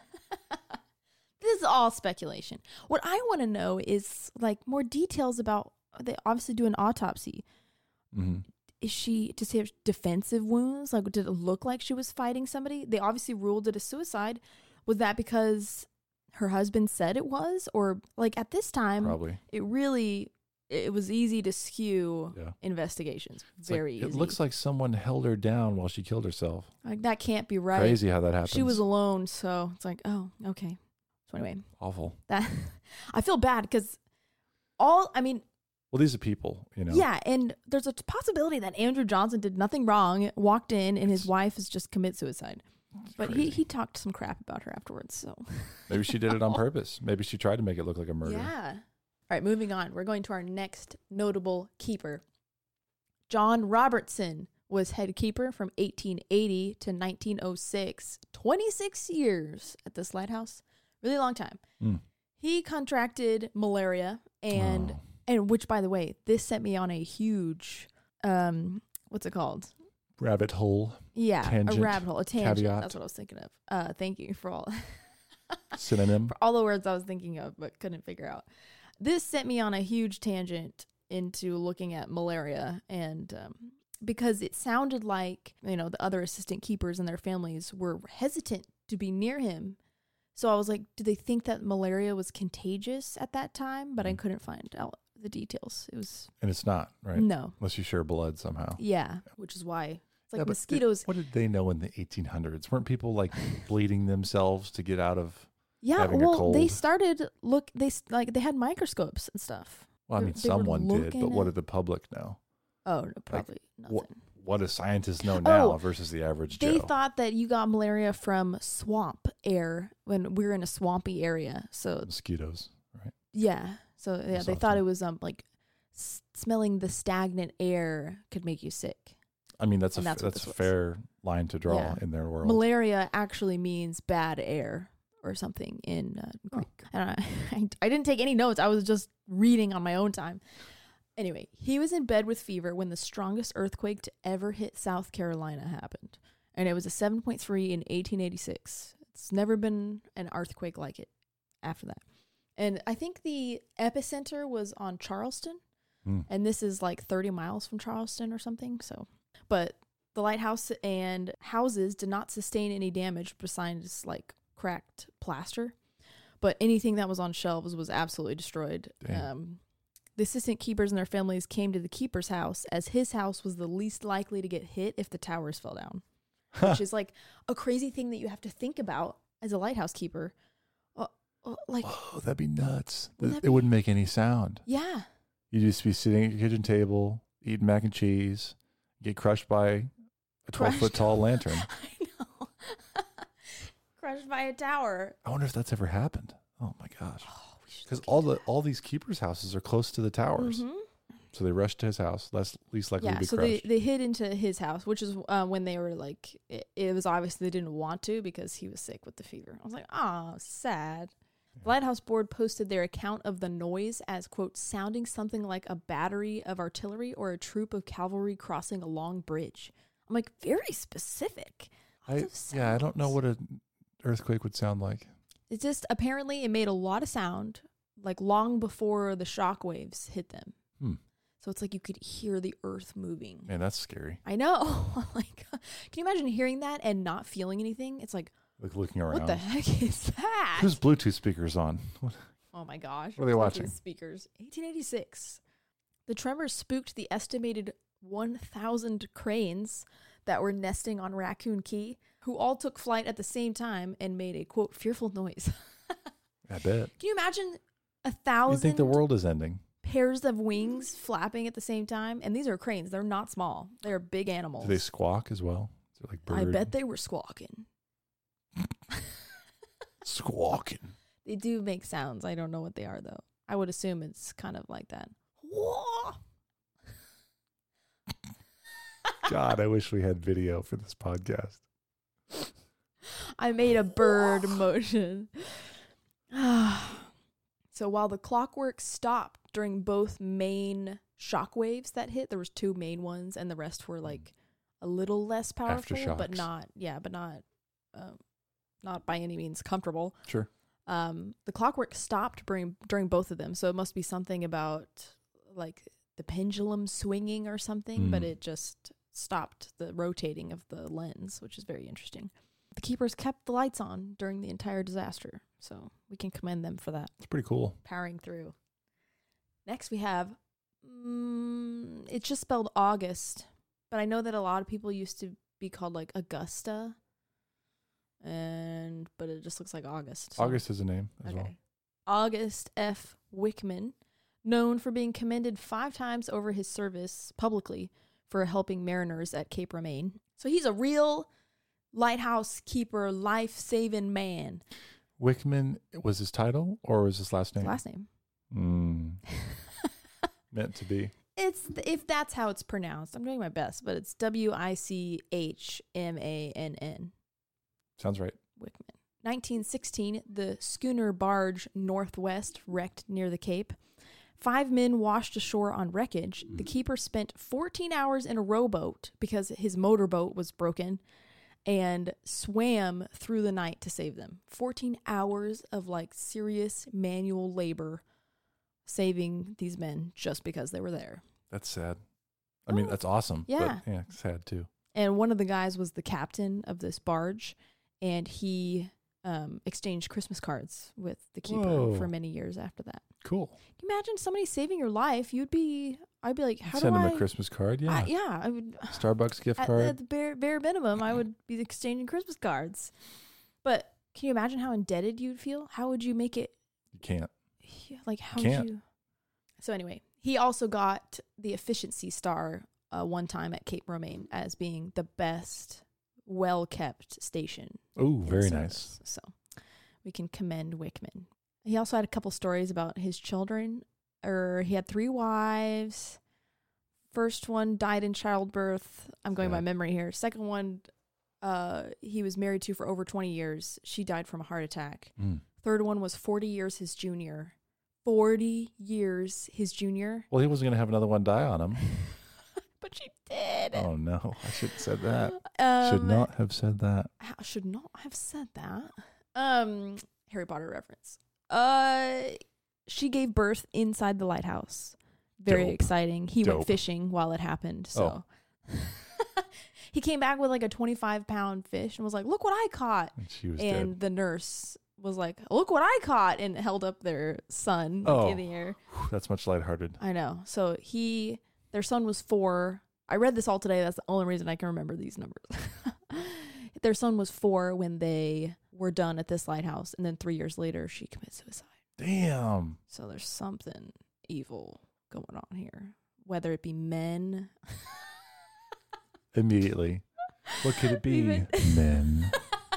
This is all speculation. What I want to know is like more details about. They obviously do an autopsy. hmm Is she to say defensive wounds? Like, did it look like she was fighting somebody? They obviously ruled it a suicide. Was that because her husband said it was, or like at this time, Probably. it really it was easy to skew Yeah. investigations. It's like- Very easy. It looks like someone held her down while she killed herself. like that can't be right. Crazy how that happens. She was alone, so it's like, oh, okay. So anyway, awful. that I feel bad because all I mean, Well, these are people, you know. yeah, and there's a possibility that Andrew Johnson did nothing wrong, walked in, and his wife has just commit suicide. It's But he, crazy. he talked some crap about her afterwards. So Maybe she did it on purpose. Maybe she tried to make it look like a murder. yeah. All right, moving on. We're going to our next notable keeper. John Robertson was head keeper from eighteen eighty to nineteen oh six. twenty-six years at this lighthouse. Really long time. Mm. He contracted malaria and Oh. and which, by the way, this sent me on a huge um what's it called? Rabbit hole, Yeah, Tangent, a rabbit hole, a tangent. caveat. That's what I was thinking of. Uh, thank you for all synonym. for all the words I was thinking of but couldn't figure out. This sent me on a huge tangent into looking at malaria, and um, because it sounded like, you know, the other assistant keepers and their families were hesitant to be near him. So I was like, do they think that malaria was contagious at that time? But I Mm. couldn't find out the details. It was And it's not, right? no. Unless you share blood somehow. Yeah, which is why. It's like Yeah, but mosquitoes. Did, what did they know in the eighteen hundreds? Weren't people like bleeding themselves to get out of? Yeah, having a well, they cold? started look. They s- like they had microscopes and stuff. Well, I They- mean, they were someone did, looking but what at- did the public know? Oh, no, probably nothing. What what do scientists know now versus the average They Joe? thought that you got malaria from swamp air when we were in a swampy area. So Mosquitoes, right? yeah, so yeah, That's they thought awesome. it was um like s- smelling the stagnant air could make you sick. I mean, that's a And f- that's what that's a this was. fair line to draw Yeah. in their world. Malaria actually means bad air or something in uh, Oh, Greek. I, don't know. I, I didn't take any notes. I was just reading on my own time. Anyway, he was in bed with fever when the strongest earthquake to ever hit South Carolina happened. And it was a seven point three in eighteen eighty-six. It's never been an earthquake like it after that. And I think the epicenter was on Charleston. Hmm. And this is like thirty miles from Charleston or something. So, but the lighthouse and houses did not sustain any damage besides like cracked plaster. But anything that was on shelves was absolutely destroyed. Dang. Um, the assistant keepers and their families came to the keeper's house as his house was the least likely to get hit if the towers fell down, which is like a crazy thing that you have to think about as a lighthouse keeper. Uh, uh, like, Oh, that'd be nuts. Wouldn't Th- that It be- wouldn't make any sound. yeah, You'd just be sitting at your kitchen table, eating mac and cheese, get crushed by a twelve foot Crushed. tall lantern. I know. Crushed by a tower. I wonder if that's ever happened. Oh my gosh. Oh, we should Because look all into the all these keepers' houses are close to the towers, Mhm. so they rushed to his house. Less least likely Yeah, to be so they, crushed. they hid into his house, which is uh, when they were like, it, it was obvious they didn't want to because he was sick with the fever. I was like, oh, sad. The Lighthouse Board posted their account of the noise as, quote, sounding something like a battery of artillery or a troop of cavalry crossing a long bridge. I'm like, very specific. Lots I, of yeah, I don't know sounds. what an earthquake would sound like. It's just, apparently it made a lot of sound, like long before the shock waves hit them. Hmm. So it's like you could hear the earth moving. Man, that's scary. I know. Like, can you imagine hearing that and not feeling anything? It's like, Like looking around. what the heck is that? Whose Bluetooth speakers on? What- Oh my gosh. What are they Bluetooth watching? Speakers. eighteen eighty-six. The tremors spooked the estimated one thousand cranes that were nesting on Raccoon Key, who all took flight at the same time and made a, quote, fearful noise. I bet. Can you imagine a You thousand think the world is ending? pairs of wings flapping at the same time? And these are cranes. They're not small. They're big animals. Do they squawk as well? Is it like bird I bet they were squawking. squawking? They do make sounds. I don't know what they are, though. I would assume it's kind of like that. Whoa! God, I wish we had video for this podcast. I made a bird motion. So while the clockwork stopped during both main shock waves that hit, there was two main ones, and the rest were like a little less powerful, but Aftershocks. not yeah, but not um, not by any means comfortable. Sure. Um, the clockwork stopped during during both of them, so it must be something about like the pendulum swinging or something, but Mm. it just stopped the rotating of the lens, which is very interesting. The keepers kept the lights on during the entire disaster, so we can commend them for that, It's pretty cool. powering through. Next, we have, mm, it's just spelled August, but I know that a lot of people used to be called like Augusta, and but it just looks like August. so- August is a name as well. Okay. August F. Wickman, known for being commended five times over his service publicly for helping mariners at Cape Remain. So he's a real lighthouse keeper, life-saving man. Wickman was his title or was his last His name? last name. Mm. Meant to be. It's if that's how it's pronounced. I'm doing my best, but it's W I C H M A N N. Sounds right. Wickman. nineteen sixteen, the schooner barge Northwest wrecked near the Cape. Five men washed ashore on wreckage. The keeper spent fourteen hours in a rowboat because his motorboat was broken and swam through the night to save them. fourteen hours of like serious manual labor saving these men just because they were there. That's sad. I mean, Oh, that's awesome. yeah. But yeah, sad too. And one of the guys was the captain of this barge, and he um, exchanged Christmas cards with the keeper Whoa. for many years after that. Cool. Can you imagine somebody saving your life? You'd be, I'd be like, how Send do him I? a Christmas card. Yeah. I, yeah, I would. Starbucks gift At, card. at the bare, bare minimum, I would be exchanging Christmas cards. But can you imagine how indebted you'd feel? How would you make it? You can't. Yeah, like how Can't. would you? So anyway, he also got the efficiency star uh, one time at Cape Romaine as being the best, well-kept station. Oh, in very service. nice. So we can commend Wickman. He also had a couple stories about his children. Or he had three wives. First one died in childbirth. I'm going by Sad. memory here. Second one, uh, he was married to for over twenty years. She died from a heart attack. Mm. Third one was forty years his junior. forty years his junior. Well, he wasn't going to have another one die on him. But she did. Oh, no. I should have said that. Um, should not have said that. I should not have said that. Um, Harry Potter reference. Uh, she gave birth inside the lighthouse. Very Dope. exciting. He Dope. went fishing while it happened. So he came back with like a twenty-five pound fish and was like, "Look what I caught!" And she was And dead. the nurse was like, "Look what I caught!" and held up their son like, Oh. in the air. Whew, that's much lighthearted. I know. So he, their son was four. I read this all today. That's the only reason I can remember these numbers. Their son was four when they were done at this lighthouse, and then three years later, she commits suicide. Damn. So there's something evil going on here, whether it be men. Immediately. What could it be? Even- Men.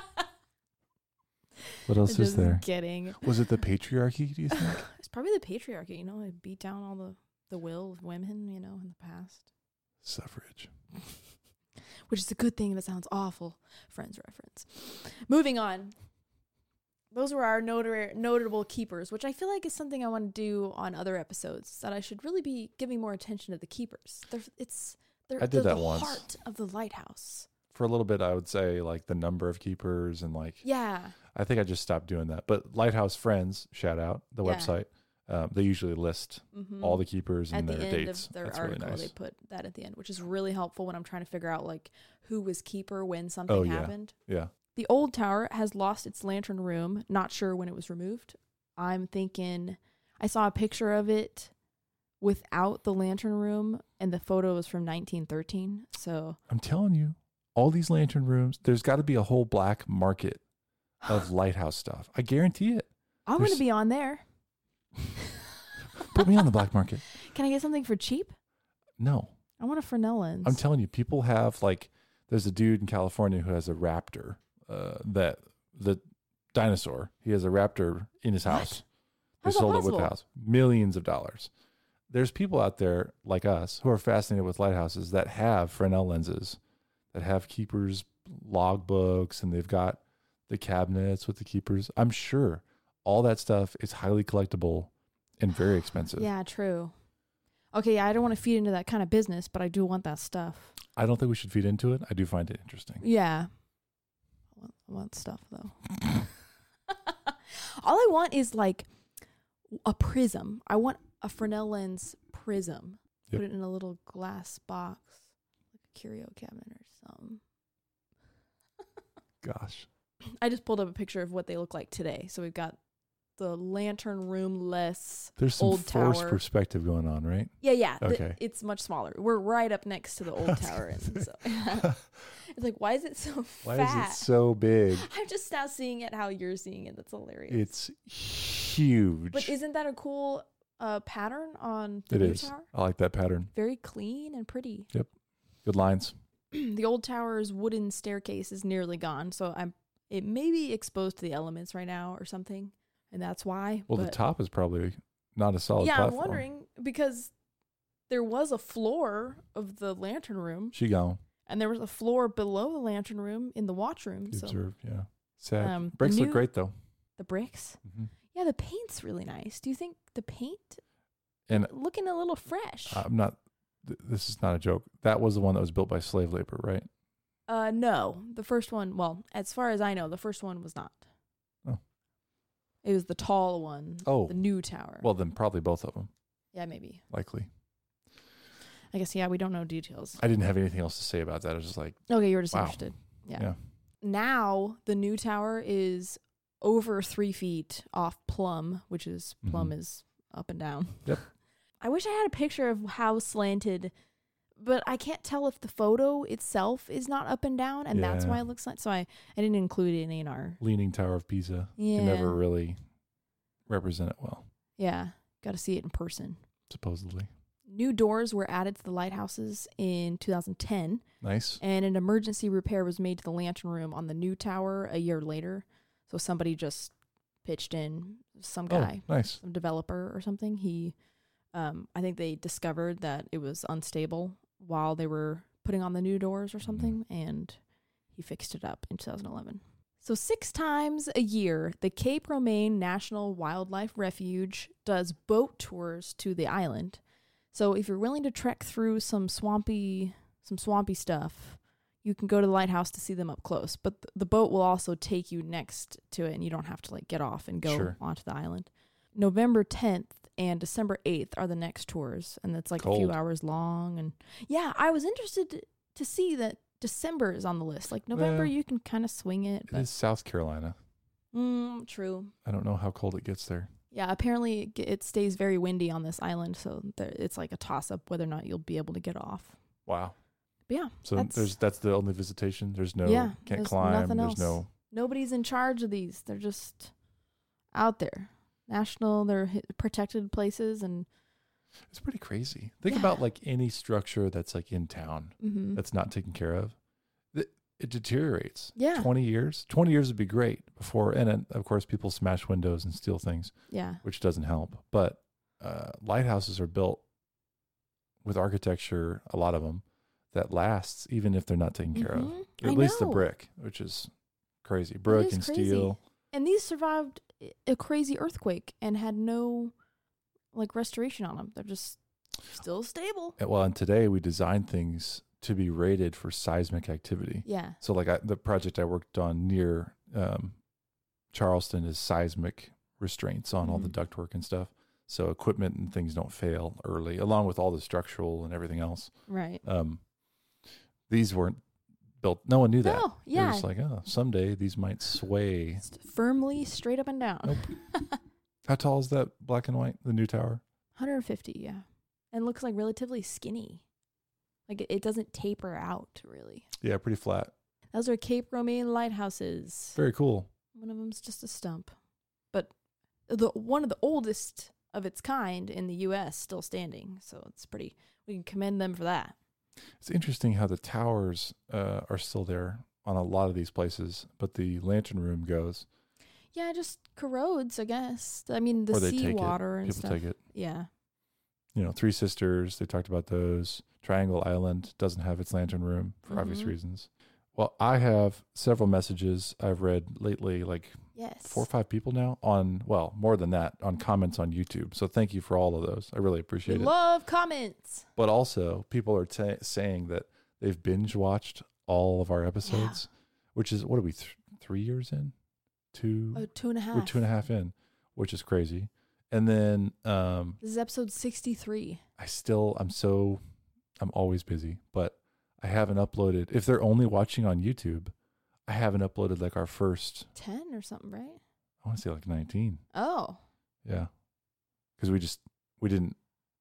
What else is Just there? Kidding. Was it the patriarchy, do you think? It's probably the patriarchy. You know, they beat down all the the will of women. You know, in the past, Suffrage. which is a good thing. That sounds awful. Friends reference. Moving on. Those were our notar- notable keepers, which I feel like is something I want to do on other episodes. That I should really be giving more attention to the keepers. They're, it's they're, I did they're that the once. heart of the lighthouse. For a little bit, I would say like the number of keepers and like, Yeah. I think I just stopped doing that. But Lighthouse Friends, shout out, the Yeah. website, um, they usually list Mm-hmm. all the keepers at and the their end dates. of their That's article, really they nice. put that at the end, which is really helpful when I'm trying to figure out like who was keeper when something Oh, yeah. happened. Yeah. The old tower has lost its lantern room. Not sure when it was removed. I'm thinking I saw a picture of it without the lantern room, and the photo was from nineteen thirteen. So I'm telling you, all these lantern rooms, there's got to be a whole black market of lighthouse stuff. I guarantee it. I'm going to There's- be on there. Put me on the black market. Can I get something for cheap? No. I want a Fresnel lens. I'm telling you, people have like, there's a dude in California who has a raptor, uh, that the dinosaur, he has a raptor in his What? house. They How's that sold it with possible? the house. Millions of dollars. There's people out there like us who are fascinated with lighthouses that have Fresnel lenses, that have keepers logbooks, and they've got the cabinets with the keepers. I'm sure all that stuff is highly collectible and very expensive. Yeah, true. Okay, yeah, I don't want to feed into that kind of business, but I do want that stuff. I don't think we should feed into it. I do find it interesting. Yeah. I want, I want stuff, though. All I want is like a prism. I want a Fresnel lens prism. Yep. Put it in a little glass box, like a curio cabinet or something. Gosh. I just pulled up a picture of what they look like today. So we've got the lantern room less. There's some Old forced tower. perspective going on, right? Yeah, yeah. the- Okay. it's much smaller. We're right up next to the old tower. And so it's like, why is it so Why fat? is it so big? I'm just now seeing it how you're seeing it. That's hilarious. It's huge. But isn't that a cool uh, pattern on the It new is. tower? I like that pattern. Very clean and pretty. Good lines. The old tower's wooden staircase is nearly gone, so I'm it may be exposed to the elements right now or something, and that's why. Well, the but- top is probably not a solid yeah, platform. I'm wondering because there was a floor of the lantern room, She gone. and there was a floor below the lantern room in the watch room. You So observe, yeah. Sad. Um, the Bricks look new- great though. the bricks, hmm yeah, the paint's really nice. Do you think the paint And looking a little fresh? I'm not. Th- this is not a joke. That was the one that was built by slave labor, right? Uh, no, the first one. Well, as far as I know, the first one was not. Oh. It was the tall one. Oh. The new tower. Well, then probably both of them, yeah, maybe. likely. I guess yeah, we don't know details. I didn't have anything else to say about that. I was just like, Okay, you were just Wow. interested. Yeah. yeah. Now the new tower is over three feet off plumb, which is plumb Mhm. is up and down. Yep. I wish I had a picture of how slanted, but I can't tell if the photo itself is not up and down, and that's Yeah. why it looks like. So I, I didn't include any in our. Leaning Tower of Pisa. Yeah. Can never really represent it well, Yeah, got to see it in person. supposedly. New doors were added to the lighthouses in two thousand ten, Nice. and an emergency repair was made to the lantern room on the new tower a year later. So somebody just pitched in, some guy, Oh, nice. some developer or something. He, um, I think they discovered that it was unstable while they were putting on the new doors or something, and he fixed it up in two thousand eleven. So six times a year, the Cape Romaine National Wildlife Refuge does boat tours to the island. So if you're willing to trek through some swampy, some swampy stuff, you can go to the lighthouse to see them up close. But th- the boat will also take you next to it, and you don't have to like get off and go Sure. onto the island. November tenth and December eighth are the next tours, and it's like a few Cold. hours long. And yeah, I was interested to, to see that December is on the list. Like November, Well, you can kind of swing it. It But, is South Carolina. mm, true. I don't know how cold it gets there. Yeah, apparently it, ge- it stays very windy on this island, so there, it's like a toss-up whether or not you'll be able to get off. Wow. But yeah, So That's- there's that's the only visitation. There's no Yeah, can't there's climb. nothing There's else. no nobody's in charge of these. They're just out there. National, they're hi- protected places, and It's pretty crazy. Think Yeah. about like any structure that's like in town mhm. that's not taken care of. Th- It deteriorates. yeah, twenty years. twenty years would be great before. And then, of course, people smash windows and steal things, yeah, which doesn't help. But uh, lighthouses are built with architecture, a lot of them, that lasts even if they're not taken care of. Mhm. At I least the know. brick, which is crazy. Brick is and crazy. steel. And these survived i- a crazy earthquake and had no like restoration on them. They're just still stable. Uh, Well, and today we design things to be rated for seismic activity. Yeah, So, like I, the project I worked on near um, Charleston is seismic restraints on all the Mhm. ductwork and stuff. So equipment and things don't fail early, along with all the structural and everything else. right. Um, these weren't built. No one knew that. No, They were yeah, just like, oh, someday these might sway. Just firmly straight up and down. Nope. How tall is that black and white, the new tower? one hundred fifty, yeah. And looks like relatively skinny. Like it, it doesn't taper out really. Yeah, pretty flat. Those are Cape Romaine lighthouses. Very cool. One of them's just a stump. But the one of the oldest of its kind in the U S still standing. So it's pretty, we can commend them for that. It's interesting how the towers uh, are still there on a lot of these places, but the lantern room goes, Yeah, it just corrodes, I guess. I mean, the or they take it. seawater and People stuff. take it. Yeah. You know, Three Sisters, they talked about those. Triangle Island doesn't have its lantern room for obvious Mhm. reasons. Well, I have several messages I've read lately, like Yes. four or five people now on, well, more than that, on comments on YouTube. So thank you for all of those. I really We appreciate it. love comments. But also, people are ta saying that they've binge watched all of our episodes, which is, what are we, th- three years in? Two? Oh, two and a half. We're two and a half in, which is crazy. And then um, This is episode sixty-three. I still, I'm so, I'm always busy, but I haven't uploaded. If they're only watching on YouTube, I haven't uploaded like our first, ten or something, right? I want to say like nineteen. Oh. Yeah. Because we just, we didn't,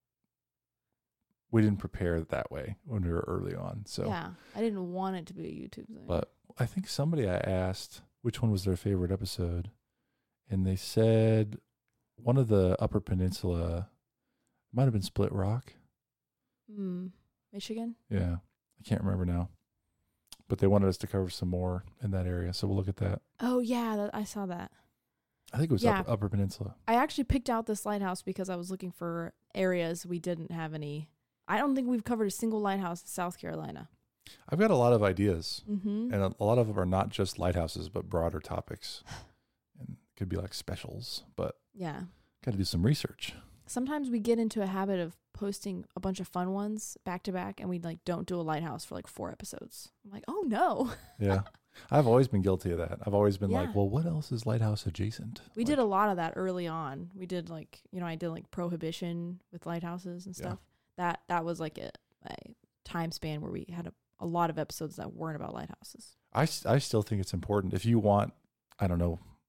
we didn't prepare that way when we were early on. So, Yeah. I didn't want it to be a YouTube thing. but I think somebody I asked which one was their favorite episode, and they said one of the Upper Peninsula, might have been Split Rock. Hmm. Michigan? Yeah, I can't remember now. But they wanted us to cover some more in that area, so we'll look at that. Oh, yeah. That, I saw that. I think it was Yeah. upper, upper Peninsula. I actually picked out this lighthouse because I was looking for areas we didn't have any. I don't think we've covered a single lighthouse in South Carolina. I've got a lot of ideas, Mm-hmm. and a, a lot of them are not just lighthouses, but broader topics. And it could be like specials, but Yeah. got to do some research. Sometimes we get into a habit of posting a bunch of fun ones back to back, and we like don't do a lighthouse for like four episodes. I'm like, oh no. Yeah. I've always been guilty of that. I've always been Yeah. like, well, what else is lighthouse adjacent? We Like, did a lot of that early on. We did like, you know, I did like prohibition with lighthouses and Yeah. stuff. That that was like a, a time span where we had a, a lot of episodes that weren't about lighthouses. I, s- I still think it's important. If you want, I don't know,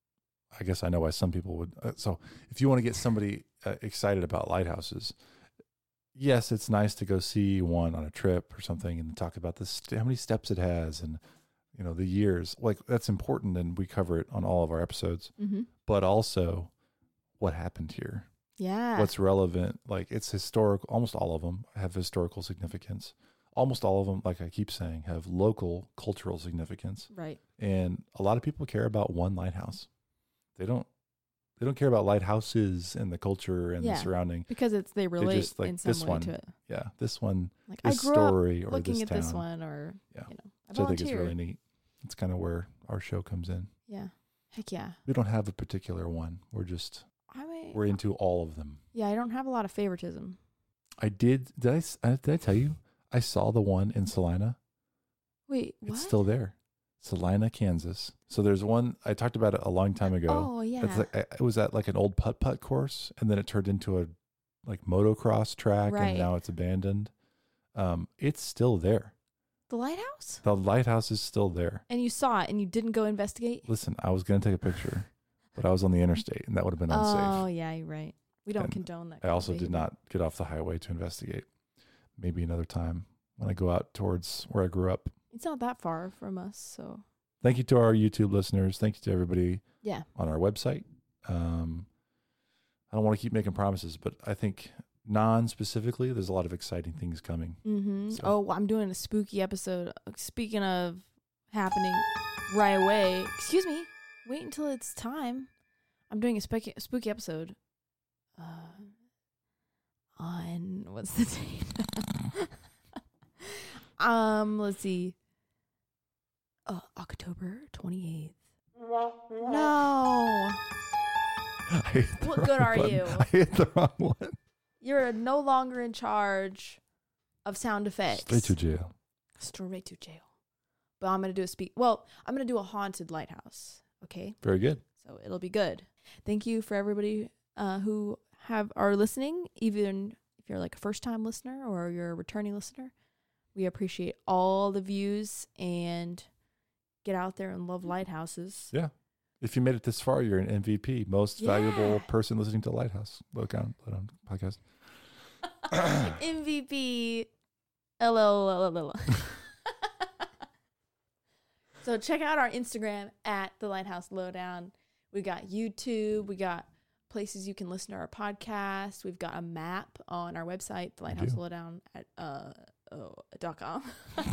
I guess I know why some people would. Uh, so if you want to get somebody uh, excited about lighthouses, yes, it's nice to go see one on a trip or something and talk about this, how many steps it has and, you know, the years. Like, that's important, and we cover it on all of our episodes. Mm-hmm. But also what happened here. Yeah. What's relevant. Like, it's historical. Almost all of them have historical significance. Almost all of them, like I keep saying, have local cultural significance. Right. And a lot of people care about one lighthouse. They don't They don't care about lighthouses and the culture and Yeah, the surrounding. Because it's they relate just, like, in some this way one, to it. Yeah, this one, Like this I grew story, up or looking this at town. this one, or Yeah. you know, I Which I think is volunteered. really neat. It's kind of where our show comes in. Yeah. Heck yeah. We don't have a particular one. We're just I mean, we're into all of them. yeah, I don't have a lot of favoritism. I did. Did I? s- uh, Did I tell you? I saw the one in Salina. Wait, what? It's still there. Salina, Kansas. So there's one I talked about it a long time ago. Oh yeah. It's like I- it was at like an old putt putt course, and then it turned into a like motocross track, Right. and now it's abandoned. Um, it's still there. The lighthouse? The lighthouse is still there. And you saw it and you didn't go investigate? Listen, I was gonna take a picture, but I was on the interstate, and that would have been unsafe. Oh yeah, you're right. We don't And condone that. I kind of also did behavior. not get off the highway to investigate. Maybe another time when I go out towards where I grew up. It's not that far from us, so Thank you to our YouTube listeners. Thank you to everybody yeah. on our website. Um, I don't want to keep making promises, but I think non-specifically, there's a lot of exciting things coming. Mm-hmm. So- Oh, I'm doing a spooky episode. Speaking of happening right away. Excuse me. Wait until it's time. I'm doing a spooky, spooky episode. Uh, on what's the date? um, let's see. Uh, October twenty-eighth. No. I hit the What wrong good are button. you? I hit the wrong one. You're no longer in charge of sound effects. Straight to jail. Straight to jail. But I'm going to do a speak. Well, I'm going to do a haunted lighthouse. Okay. Very good. So it'll be good. Thank you for everybody uh, who have are listening, even if you're like a first time listener or you're a returning listener. We appreciate all the views and get out there and love lighthouses. Yeah. If you made it this far, you're an M V P, most valuable Yeah. person listening to Lighthouse Lowdown, Lowdown podcast. M V P. L L L L L. So check out our Instagram at the Lighthouse Lowdown. We got YouTube. We got places you can listen to our podcast. We've got a map on our website, the Lighthouse Lowdown at uh oh, dot com.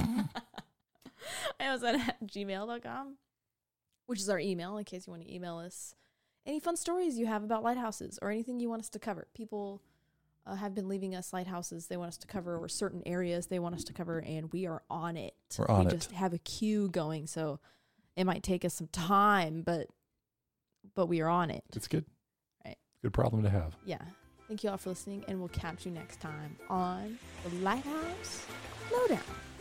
I was at gmail dot com, which is our email in case you want to email us any fun stories you have about lighthouses or anything you want us to cover. People uh, have been leaving us lighthouses they want us to cover or certain areas they want us to cover, and we are on it. We're on we it. just have a queue going, so it might take us some time, but but we are on it. It's good. Right. Good problem to have. Yeah. Thank you all for listening, and we'll catch you next time on the Lighthouse Lowdown.